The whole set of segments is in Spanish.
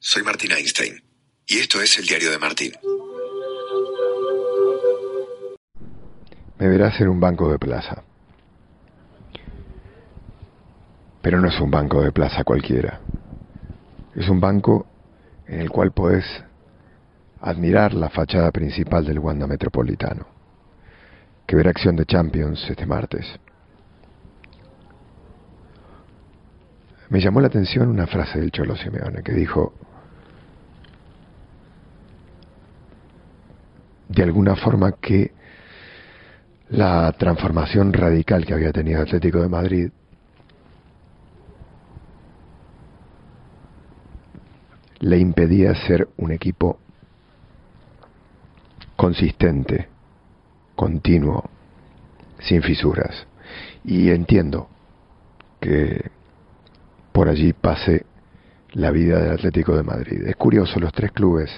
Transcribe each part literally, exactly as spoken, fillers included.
Soy Martín Einstein y esto es el diario de Martín. Me verás en un banco de plaza. Pero no es un banco de plaza cualquiera. Es un banco en el cual podés admirar la fachada principal del Wanda Metropolitano, que verá acción de Champions este martes. Me llamó la atención una frase del Cholo Simeone que dijo: de alguna forma que la transformación radical que había tenido Atlético de Madrid le impedía ser un equipo consistente, continuo, sin fisuras. Y entiendo que por allí pase la vida del Atlético de Madrid. Es curioso, los tres clubes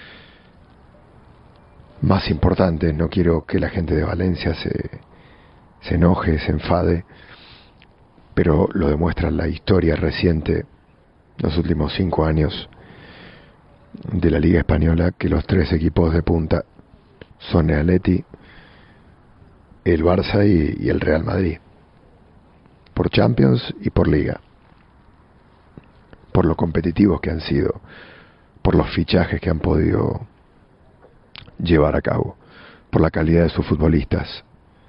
más importantes, no quiero que la gente de Valencia se, se enoje, se enfade, pero lo demuestra la historia reciente, los últimos cinco años de la Liga Española, que los tres equipos de punta son el Atleti, el Barça y, y el Real Madrid, por Champions y por Liga, por lo competitivos que han sido, por los fichajes que han podido llevar a cabo, por la calidad de sus futbolistas,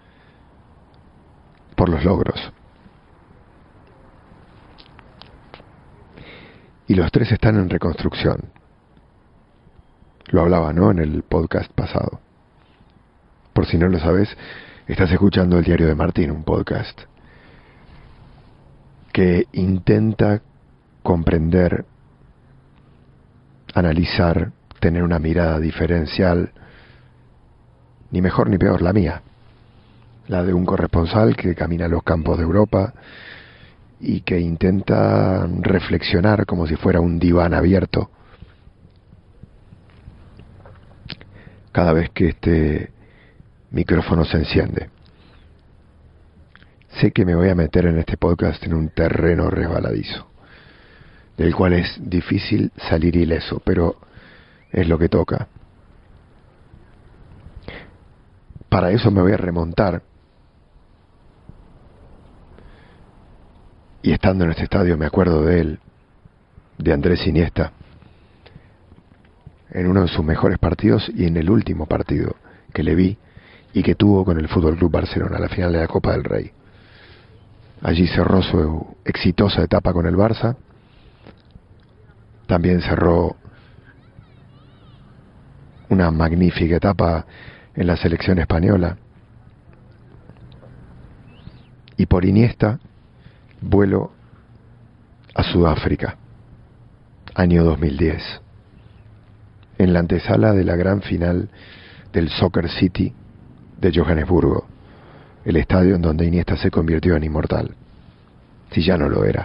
por los logros. Y los tres están en reconstrucción. Lo hablaba, ¿no?, en el podcast pasado. Por si no lo sabes, estás escuchando el diario de Martín, un podcast que intenta comprender, analizar, tener una mirada diferencial, ni mejor ni peor, la mía, la de un corresponsal que camina los campos de Europa y que intenta reflexionar como si fuera un diván abierto cada vez que este micrófono se enciende. Sé que me voy a meter en este podcast en un terreno resbaladizo, del cual es difícil salir ileso, pero es lo que toca. Para eso me voy a remontar, y estando en este estadio me acuerdo de él, de Andrés Iniesta, en uno de sus mejores partidos y en el último partido que le vi y que tuvo con el Fútbol Club Barcelona, la final de la Copa del Rey. Allí cerró su exitosa etapa con el Barça, también cerró una magnífica etapa en la selección española, y por Iniesta vuelo a Sudáfrica, año dos mil diez, en la antesala de la gran final del Soccer City de Johannesburgo, el estadio en donde Iniesta se convirtió en inmortal, si ya no lo era.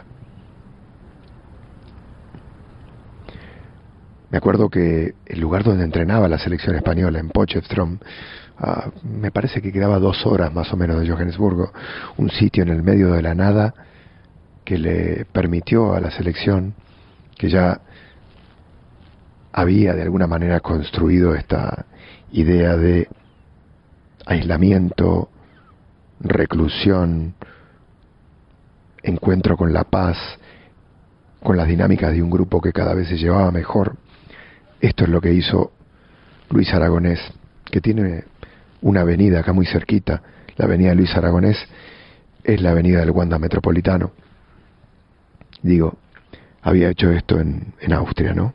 Me acuerdo que el lugar donde entrenaba la selección española, en Potchefstroom, uh, me parece que quedaba dos horas más o menos de Johannesburgo, un sitio en el medio de la nada que le permitió a la selección, que ya había de alguna manera construido esta idea de aislamiento, reclusión, encuentro con la paz, con las dinámicas de un grupo que cada vez se llevaba mejor. Esto es lo que hizo Luis Aragonés, que tiene una avenida acá muy cerquita, la avenida Luis Aragonés, es la avenida del Wanda Metropolitano. Digo, había hecho esto en, en Austria, ¿no?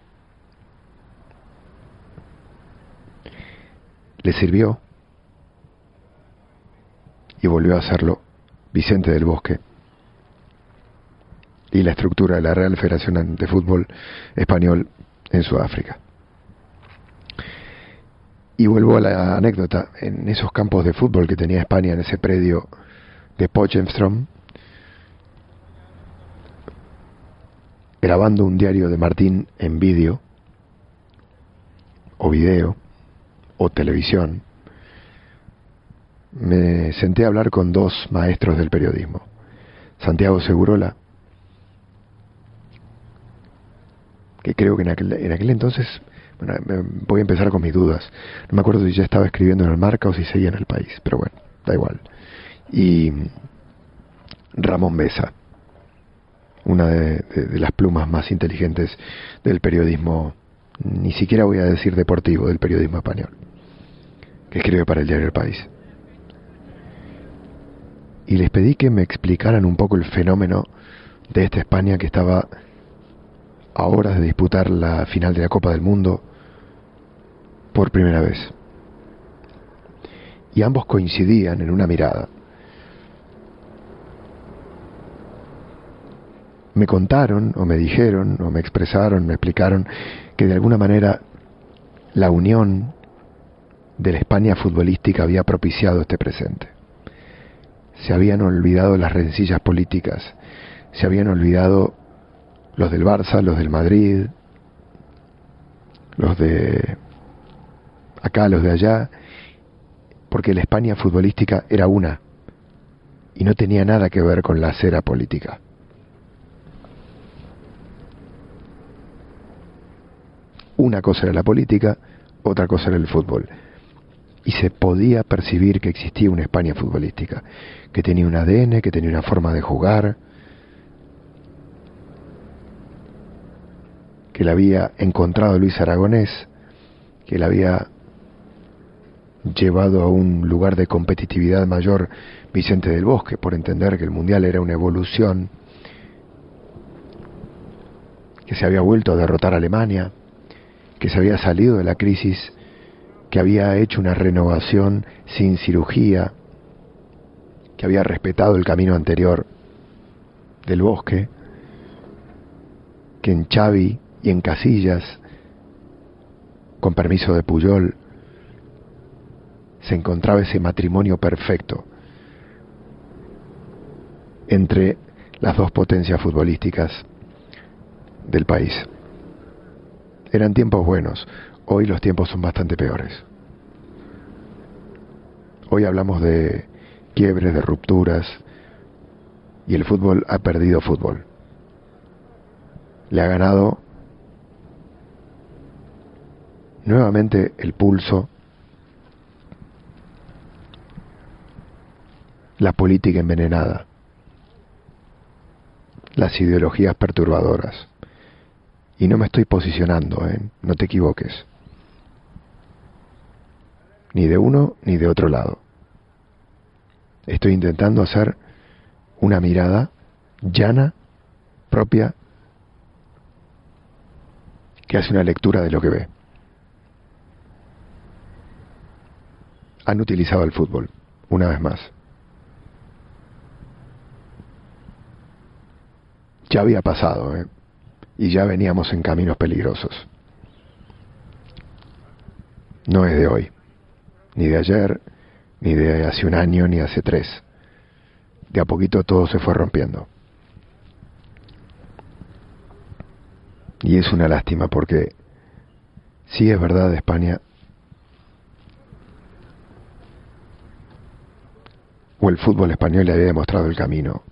Le sirvió y volvió a hacerlo Vicente del Bosque y la estructura de la Real Federación de Fútbol Español en Sudáfrica. Y vuelvo a la anécdota, en esos campos de fútbol que tenía España, en ese predio de Potchefstroom, grabando un diario de Martín en vídeo, o video, o televisión, me senté a hablar con dos maestros del periodismo, Santiago Segurola, que creo que en aquel, en aquel entonces, bueno, me, voy a empezar con mis dudas. No me acuerdo si ya estaba escribiendo en el Marca o si seguía en El País, pero bueno, da igual. Y Ramón Besa, una de, de, de las plumas más inteligentes del periodismo, ni siquiera voy a decir deportivo, del periodismo español, que escribe para el diario El País. Y les pedí que me explicaran un poco el fenómeno de esta España que estaba a horas de disputar la final de la Copa del Mundo por primera vez. Y ambos coincidían en una mirada. Me contaron, o me dijeron, o me expresaron, me explicaron que de alguna manera la unión de la España futbolística había propiciado este presente. Se habían olvidado las rencillas políticas, se habían olvidado los del Barça, los del Madrid, los de acá, los de allá, porque la España futbolística era una y no tenía nada que ver con la acera política. Una cosa era la política, otra cosa era el fútbol. Y se podía percibir que existía una España futbolística, que tenía un A D N, que tenía una forma de jugar, que la había encontrado Luis Aragonés, que la había llevado a un lugar de competitividad mayor Vicente del Bosque, por entender que el Mundial era una evolución, que se había vuelto a derrotar a Alemania, que se había salido de la crisis, que había hecho una renovación sin cirugía, que había respetado el camino anterior del Bosque, que en Xavi y en Casillas, con permiso de Puyol, se encontraba ese matrimonio perfecto entre las dos potencias futbolísticas del país. Eran tiempos buenos, hoy los tiempos son bastante peores. Hoy hablamos de quiebres, de rupturas, y el fútbol ha perdido fútbol. Le ha ganado nuevamente el pulso, la política envenenada, las ideologías perturbadoras. Y no me estoy posicionando, ¿eh? No te equivoques. Ni de uno ni de otro lado. Estoy intentando hacer una mirada llana, propia, que hace una lectura de lo que ve. Han utilizado el fútbol, una vez más. Ya había pasado, ¿eh? Y ya veníamos en caminos peligrosos. No es de hoy, ni de ayer, ni de hace un año, ni hace tres. De a poquito todo se fue rompiendo. Y es una lástima porque sí es verdad, España, o el fútbol español le había demostrado el camino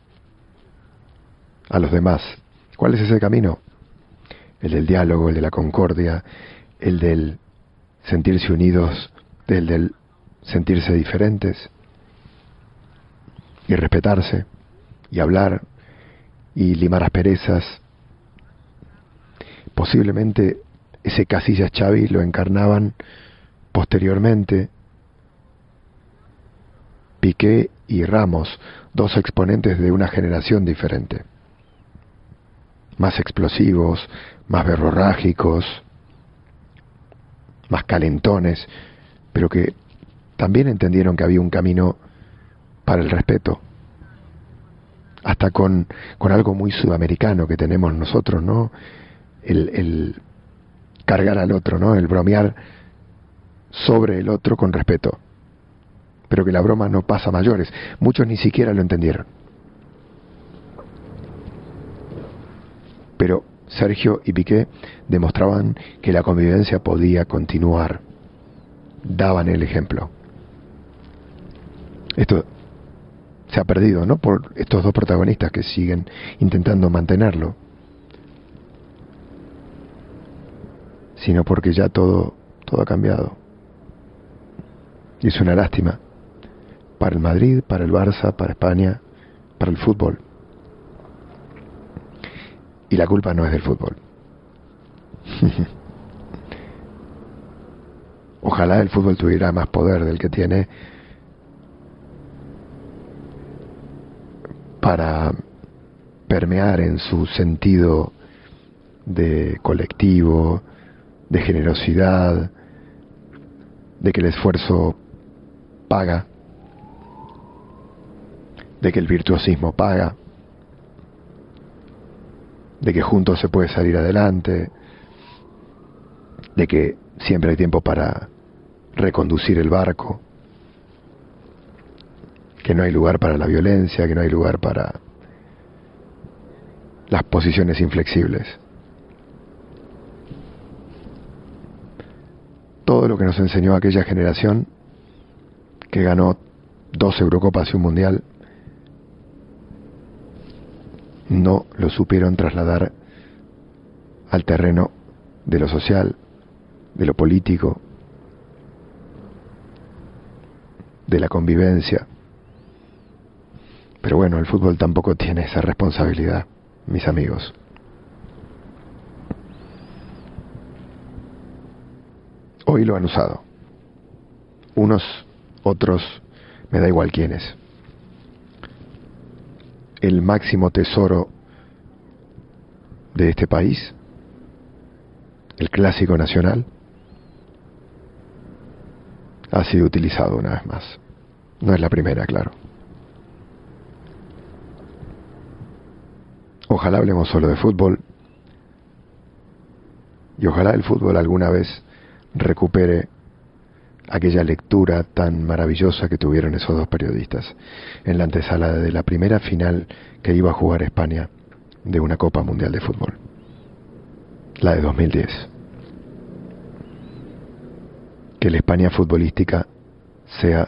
a los demás. ¿Cuál es ese camino? El del diálogo, el de la concordia, el del sentirse unidos, el del sentirse diferentes y respetarse y hablar y limar asperezas. Posiblemente ese Casillas Xavi lo encarnaban posteriormente Piqué y Ramos, dos exponentes de una generación diferente, más explosivos, más verborrágicos, más calentones, pero que también entendieron que había un camino para el respeto, hasta con, con algo muy sudamericano que tenemos nosotros, ¿no? El, el cargar al otro, ¿no? El bromear sobre el otro con respeto, pero que la broma no pasa a mayores. Muchos ni siquiera lo entendieron. Pero Sergio y Piqué demostraban que la convivencia podía continuar, daban el ejemplo. Esto se ha perdido, ¿no? Por estos dos protagonistas que siguen intentando mantenerlo. sino porque ya todo, todo ha cambiado. Y es una lástima para el Madrid, para el Barça, para España, para el fútbol. Y la culpa no es del fútbol. Ojalá el fútbol tuviera más poder del que tiene para permear en su sentido de colectivo, de generosidad, de que el esfuerzo paga, de que el virtuosismo paga, de que juntos se puede salir adelante, de que siempre hay tiempo para reconducir el barco, que no hay lugar para la violencia, que no hay lugar para las posiciones inflexibles. Todo lo que nos enseñó aquella generación que ganó dos Eurocopas y un Mundial, no lo supieron trasladar al terreno de lo social, de lo político, de la convivencia. Pero bueno, el fútbol tampoco tiene esa responsabilidad, mis amigos. Hoy lo han usado. Unos, otros, me da igual quiénes. El máximo tesoro de este país, el clásico nacional, ha sido utilizado una vez más. No es la primera, claro. Ojalá hablemos solo de fútbol y ojalá el fútbol alguna vez recupere aquella lectura tan maravillosa que tuvieron esos dos periodistas en la antesala de la primera final que iba a jugar España de una Copa Mundial de Fútbol, la de dos mil diez. Que la España futbolística sea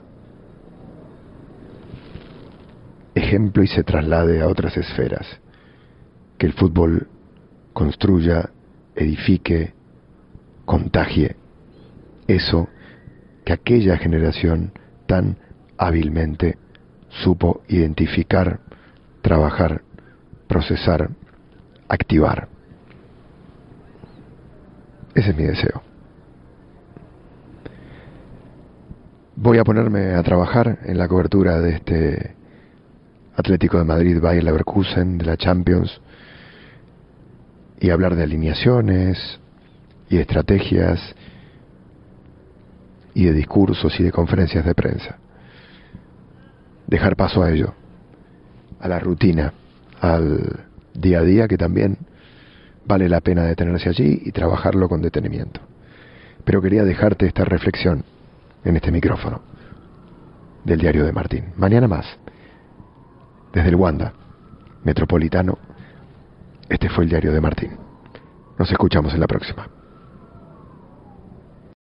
ejemplo y se traslade a otras esferas. Que el fútbol construya, edifique, contagie eso que aquella generación tan hábilmente supo identificar, trabajar, procesar, activar. Ese es mi deseo. Voy a ponerme a trabajar en la cobertura de este Atlético de Madrid Bayer Leverkusen, de la Champions, y hablar de alineaciones y estrategias y de discursos y de conferencias de prensa. Dejar paso a ello, a la rutina, al día a día, que también vale la pena detenerse allí y trabajarlo con detenimiento. Pero quería dejarte esta reflexión en este micrófono del Diario de Martín. Mañana más, desde el Wanda Metropolitano, este fue el Diario de Martín. Nos escuchamos en la próxima.